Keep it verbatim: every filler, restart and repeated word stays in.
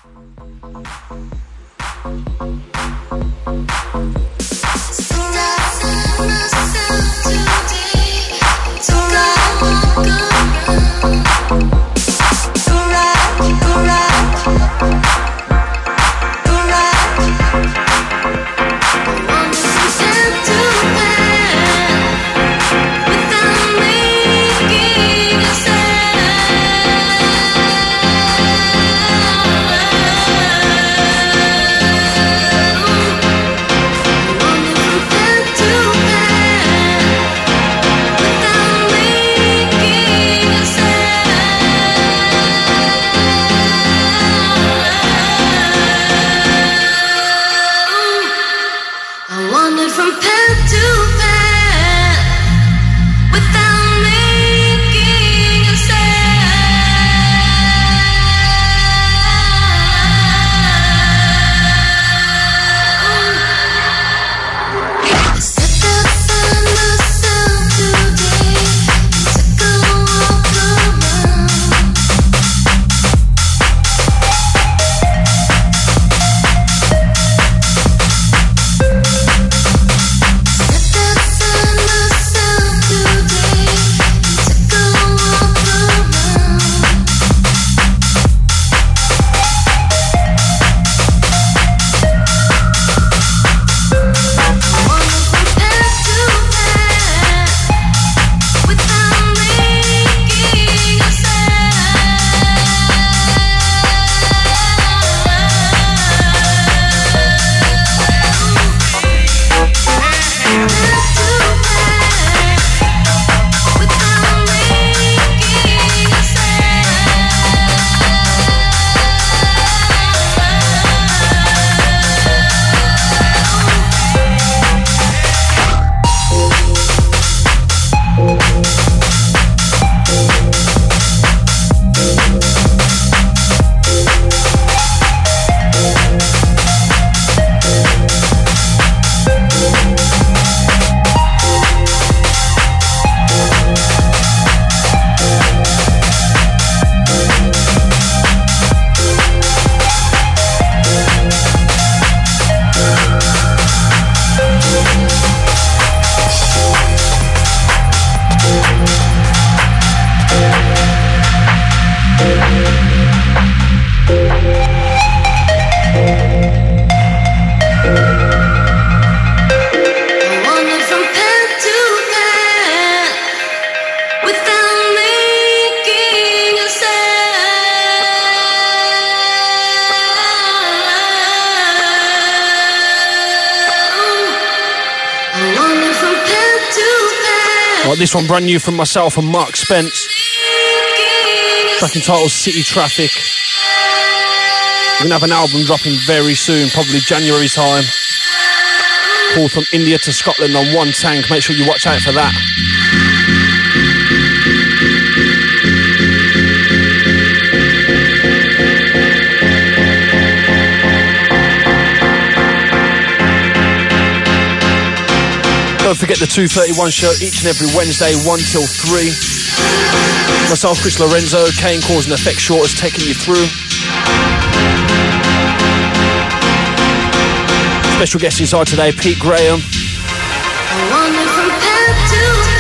This one brand new from myself and Mark Spence. Track entitled City Traffic. We're going to have an album dropping very soon, probably January time. Called From India to Scotland on One Tank. Make sure you watch out for that. Don't forget the two thirty-one show each and every Wednesday, one till three. Myself, Chris Lorenzo, Kane Cause and Effect Short is taking you through. Special guest inside today, Pete Graham. I wander from path to